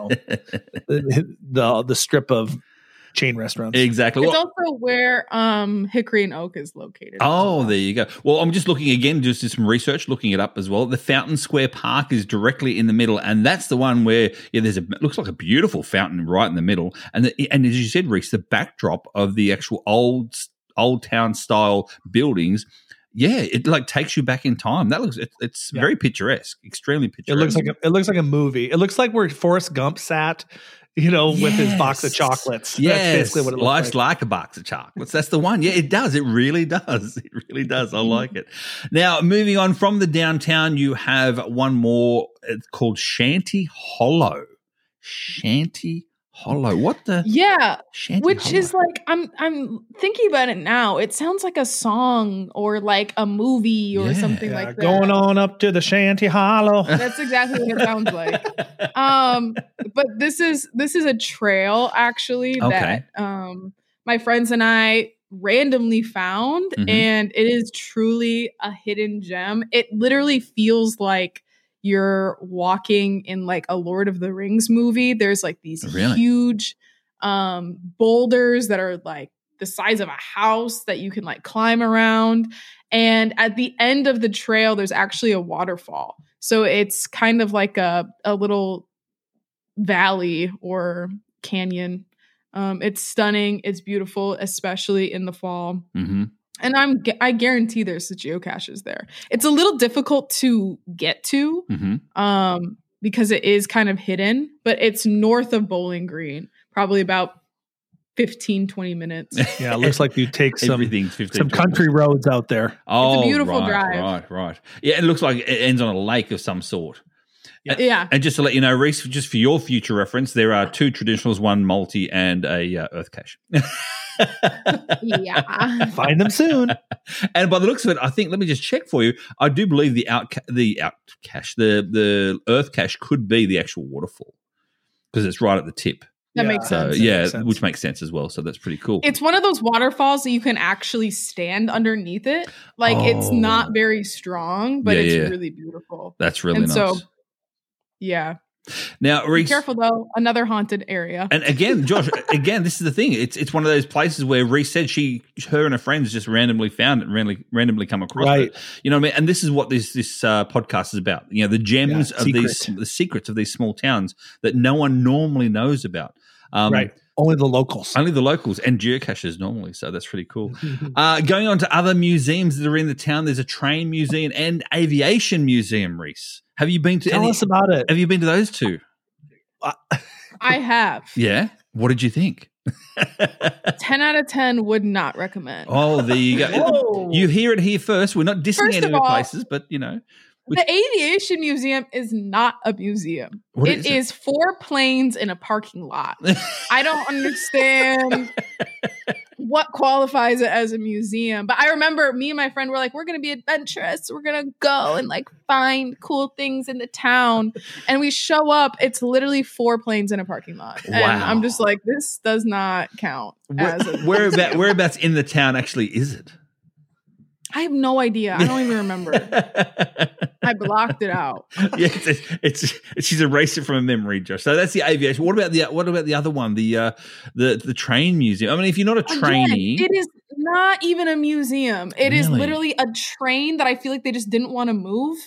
the strip of chain restaurants. Exactly. It's also where Hickory and Oak is located. Oh, there you go. Well, I'm just looking again, just did some research, looking it up as well. The Fountain Square Park is directly in the middle, and that's the one where there's looks like a beautiful fountain right in the middle. And as you said, Reese, the backdrop of the actual old town style buildings. Yeah, it like takes you back in time. It's very picturesque, extremely picturesque. It looks like a movie. It looks like where Forrest Gump sat, with his box of chocolates. Yes, that's basically what it looks life's like a box of chocolates. That's the one. Yeah, it does. It really does. It really does. I like it. Now, moving on from the downtown, you have one more. It's called Shanty Hollow. Shanty Hollow. What the? Yeah, Shanty which Hollow. is like I'm thinking about it now. It sounds like a song or like a movie or something like that. Going on up to the Shanty Hollow. That's exactly what it sounds like. But this is a trail actually that my friends and I randomly found, and it is truly a hidden gem. It literally feels like you're walking in like a Lord of the Rings movie. There's like these huge boulders that are like the size of a house that you can like climb around. And at the end of the trail, there's actually a waterfall. So it's kind of like a little valley or canyon. It's stunning. It's beautiful, especially in the fall. And I guarantee there's geocaches there. It's a little difficult to get to because it is kind of hidden, but it's north of Bowling Green, probably about 15, 20 minutes. Yeah, it looks like you take some country roads out there. Oh, it's a beautiful drive. Right. Yeah, it looks like it ends on a lake of some sort. Yeah. And just to let you know, Reese, just for your future reference, there are 2 traditionals, 1 multi, and a earth cache. Yeah. Find them soon. And by the looks of it, I think, let me just check for you. I do believe the earth cache could be the actual waterfall because it's right at the tip. That makes sense. Which makes sense as well. So that's pretty cool. It's one of those waterfalls that you can actually stand underneath it. Like it's not very strong, but it's really beautiful. That's really nice. So, yeah. Now, Reese, be careful though. Another haunted area. And again, Josh, this is the thing. It's one of those places where Reese said her and her friends just randomly found it, randomly come across it. You know what I mean? And this is what this podcast is about. You know, the gems of the secrets of these small towns that no one normally knows about. Right. Only the locals. Only the locals and geocaches normally. So that's pretty cool. Going on to other museums that are in the town, there's a train museum and aviation museum, Reese. Have you been to Tell us about it. Have you been to those 2? I have. Yeah? What did you think? 10 out of 10 would not recommend. Oh, there you go. Whoa. You hear it here first. We're not dissing any of the places, but, you know. The aviation museum is not a museum. It is 4 planes in a parking lot. I don't understand what qualifies it as a museum. But I remember me and my friend were like, we're going to be adventurous. We're going to go and like find cool things in the town. And we show up. It's literally 4 planes in a parking lot. Wow. And I'm just like, this does not count as a whereabouts in the town actually is it? I have no idea. I don't even remember. I blocked it out. Yeah, she's erased it from a memory, Josh. So that's the aviation. What about the other one, the train museum? I mean, if you're not a trainee, it is not even a museum. It is literally a train that I feel like they just didn't want to move,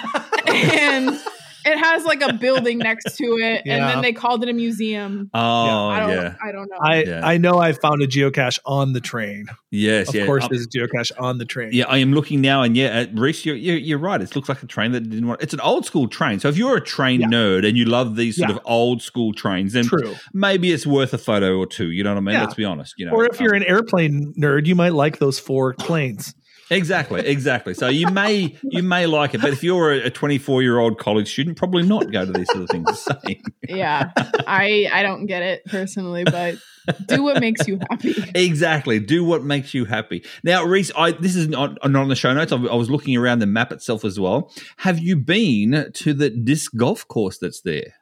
and it has like a building next to it, and then they called it a museum. Oh, I don't know. I know I found a geocache on the train. Yes, of course, there's a geocache on the train. Yeah, I am looking now, and Reese, you're right. It looks like a train that didn't want. It's an old school train. So if you're a train nerd and you love these sort of old school trains, then maybe it's worth a photo or 2. You know what I mean? Let's be honest. You know, or if you're an airplane nerd, you might like those 4 planes. Exactly. So you may like it, but if you're a 24-year-old college student, probably not go to these sort of things the same. Yeah, I don't get it personally, but do what makes you happy. Exactly, do what makes you happy. Now, Reese, this is not on the show notes. I was looking around the map itself as well. Have you been to the disc golf course that's there?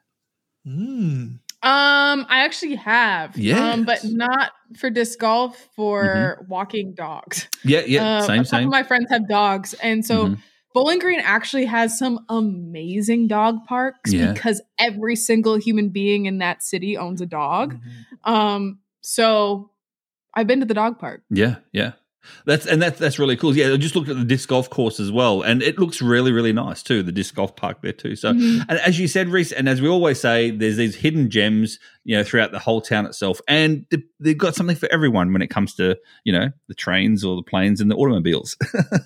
I actually have. But not for disc golf, for walking dogs. Yeah. Same. A couple of my friends have dogs. And so Bowling Green actually has some amazing dog parks because every single human being in that city owns a dog. So I've been to the dog park. Yeah. That's really cool. Yeah, I just looked at the disc golf course as well, and it looks really, really nice too. The disc golf park there too. So, and as you said, Reese, and as we always say, there's these hidden gems, throughout the whole town itself, and they've got something for everyone when it comes to the trains or the planes and the automobiles.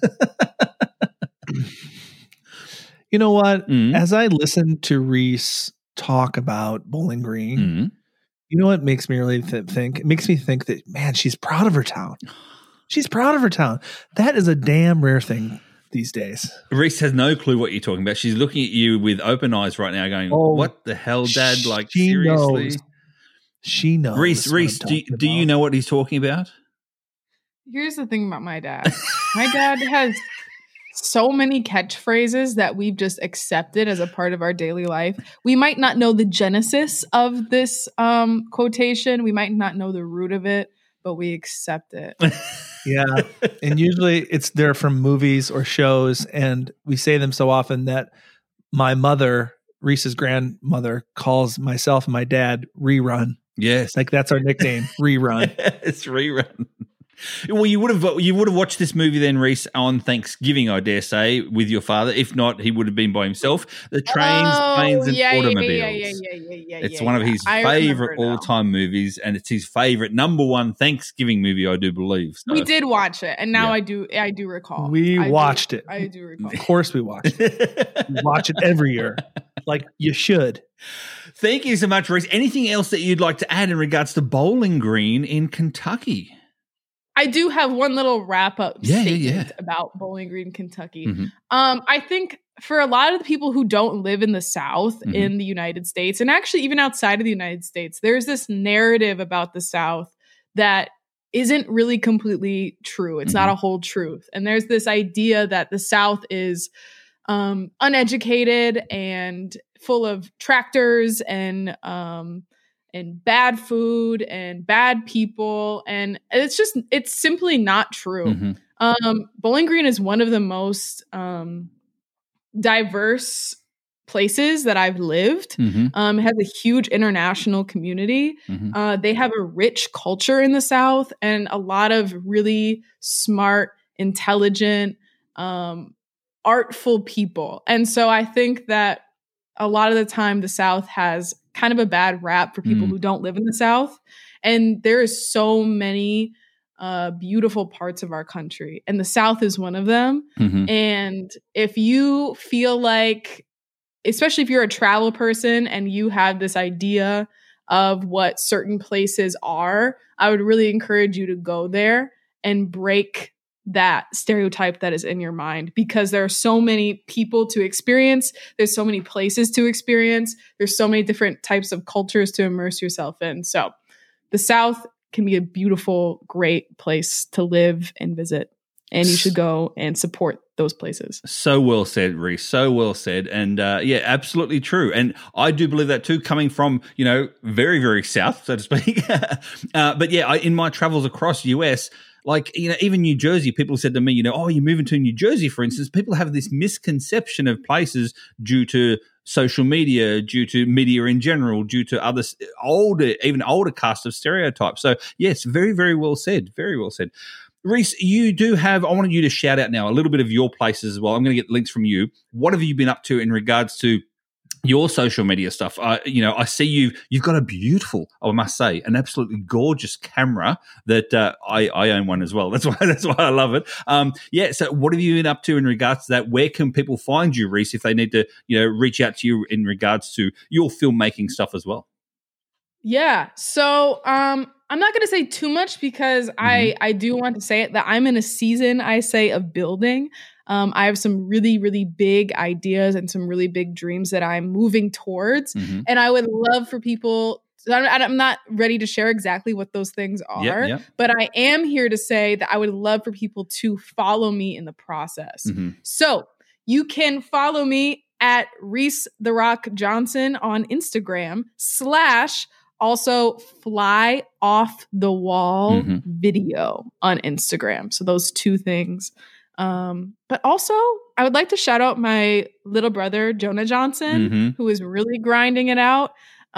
You know what? As I listen to Reese talk about Bowling Green, you know what makes me really think? It makes me think that, man, she's proud of her town. She's proud of her town. That is a damn rare thing these days. Reese has no clue what you're talking about. She's looking at you with open eyes right now going, what the hell, Dad? Like, seriously? She knows. Reese, do you know what he's talking about? Here's the thing about my dad. My dad has so many catchphrases that we've just accepted as a part of our daily life. We might not know the genesis of this quotation. We might not know the root of it, but we accept it. Yeah. And usually they're from movies or shows, and we say them so often that my mother, Reese's grandmother, calls myself and my dad Rerun. Yes. Like that's our nickname, Rerun. It's Rerun. Well, you would have watched this movie then, Reese, on Thanksgiving, I dare say, with your father. If not, he would have been by himself. The Trains, Planes, and Automobiles. It's one of his favorite all-time movies, and it's his favorite number one Thanksgiving movie, I do believe. So. We did watch it, and now I do recall. We watched it. I do recall. Of course, we watched it. We watch it every year, like you should. Thank you so much, Reese. Anything else that you'd like to add in regards to Bowling Green in Kentucky? I do have one little wrap-up statement about Bowling Green, Kentucky. Mm-hmm. I think for a lot of the people who don't live in the South in the United States, and actually even outside of the United States, there's this narrative about the South that isn't really completely true. It's not a whole truth. And there's this idea that the South is uneducated and full of tractors and bad food and bad people. And it's simply not true. Bowling Green is one of the most diverse places that I've lived. It has a huge international community. They have a rich culture in the South and a lot of really smart, intelligent, artful people. And so I think that a lot of the time the South has kind of a bad rap for people who don't live in the South. And there is so many beautiful parts of our country, and the South is one of them. And if you feel like, especially if you're a travel person and you have this idea of what certain places are, I would really encourage you to go there and break that stereotype that is in your mind, because there are so many people to experience. There's so many places to experience. There's so many different types of cultures to immerse yourself in. So the South can be a beautiful, great place to live and visit. And you should go and support those places. So well said, Reese. So well said. And absolutely true. And I do believe that too, coming from, very, very south, so to speak. But in my travels across US, like, even New Jersey, people said to me, you're moving to New Jersey, for instance. People have this misconception of places due to social media, due to media in general, due to other older cast of stereotypes. So, yes, very, very well said. Very well said. Reese, you do have, I wanted you to shout out now a little bit of your places as well. I'm going to get links from you. What have you been up to in regards to your social media stuff? I see you've got a beautiful, I must say, an absolutely gorgeous camera that I own one as well. That's why I love it. So what have you been up to in regards to that? Where can people find you, Reese, if they need to, reach out to you in regards to your filmmaking stuff as well? Yeah. So I'm not going to say too much because I do want to say it that I'm in a season, I say, of building. I have some really, really big ideas and some really big dreams that I'm moving towards. And I would love for people, I'm not ready to share exactly what those things are, but I am here to say that I would love for people to follow me in the process. So you can follow me at Reese the Rock Johnson on Instagram / also Fly Off the Wall video on Instagram. So those two things. But also, I would like to shout out my little brother, Jonah Johnson, who is really grinding it out.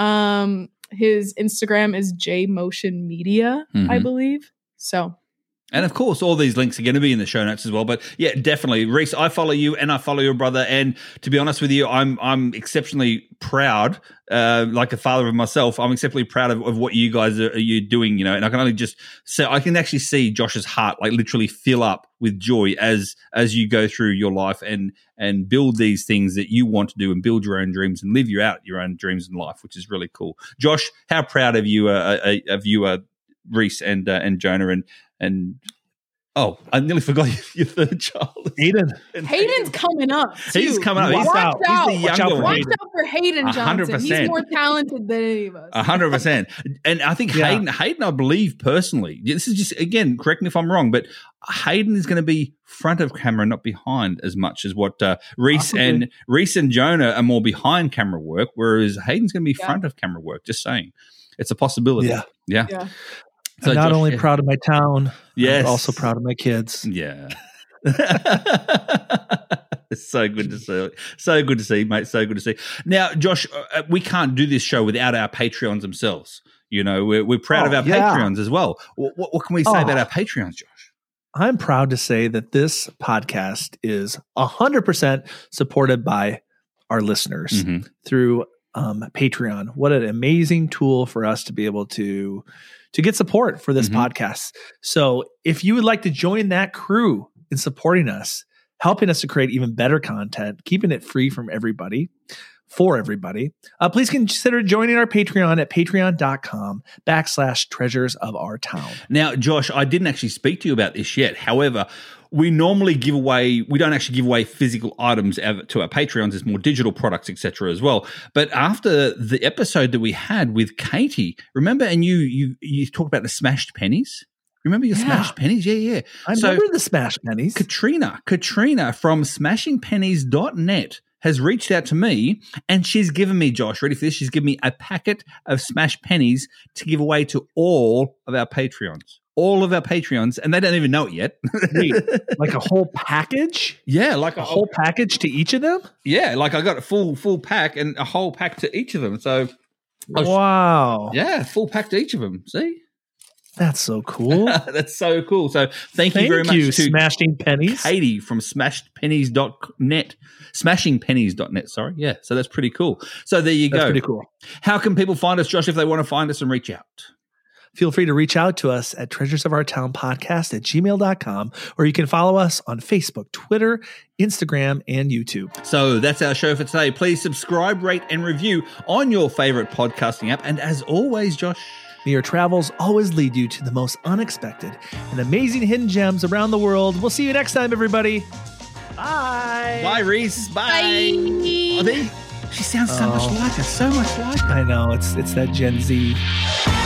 His Instagram is JMotion Media, I believe. So. And, of course, all these links are going to be in the show notes as well. But, yeah, definitely. Reese, I follow you and I follow your brother. And to be honest with you, I'm exceptionally proud, like a father of myself, I'm exceptionally proud of what you guys are doing, and I can only just say, I can actually see Josh's heart like literally fill up with joy as you go through your life and build these things that you want to do and build your own dreams and live your own dreams in life, which is really cool. Josh, how proud of you Reese and Jonah and Oh, I nearly forgot your third child. Hayden. Hayden's coming up. Too. He's coming up. Watch out. He's the younger one. Watch out for Hayden Johnson. 100%. He's more talented than any of us. 100%. And I think Hayden, I believe personally, this is just, again, correct me if I'm wrong, but Hayden is going to be front of camera, not behind as much as what Reese and Jonah are more behind camera work, whereas Hayden's going to be front of camera work. Just saying. It's a possibility. Yeah. So I'm not only proud of my town, I'm also proud of my kids. Yeah. It's so good to see. So good to see, mate. So good to see. Now, Josh, we can't do this show without our Patreons themselves. You know, we're proud of our Patreons as well. What can we say about our Patreons, Josh? I'm proud to say that this podcast is 100% supported by our listeners through Patreon. What an amazing tool for us to be able to get support for this podcast. So if you would like to join that crew in supporting us, helping us to create even better content, keeping it free from everybody, for everybody, please consider joining our Patreon at patreon.com/treasures of our town. Now, Josh, I didn't actually speak to you about this yet. However, we normally we don't actually give away physical items to our Patreons. It's more digital products, etc. as well. But after the episode that we had with Katie, remember, and you talked about the smashed pennies. Remember your smashed pennies? Yeah. I remember the smashed pennies. Katrina from smashingpennies.net has reached out to me, and she's given me, Josh, ready for this? She's given me a packet of smashed pennies to give away to all of our Patreons. All of our Patreons, and they don't even know it yet. Wait, like a whole package? Yeah, like a whole package to each of them? Yeah, like I got a full pack and a whole pack to each of them. So, wow. Yeah, full pack to each of them. See? That's so cool. That's so cool. So thank you very much to Smashing Pennies. Katie from smashingpennies.net. Smashingpennies.net, sorry. Yeah, so that's pretty cool. So there you go. That's pretty cool. How can people find us, Josh, if they want to find us and reach out? Feel free to reach out to us at treasuresofourtownpodcast@gmail.com, or you can follow us on Facebook, Twitter, Instagram, and YouTube. So that's our show for today. Please subscribe, rate, and review on your favorite podcasting app. And as always, Josh, may your travels always lead you to the most unexpected and amazing hidden gems around the world. We'll see you next time, everybody. Bye. Bye, Reese. Bye. Bye. She sounds so much like her. So much like her. I know. It's that Gen Z.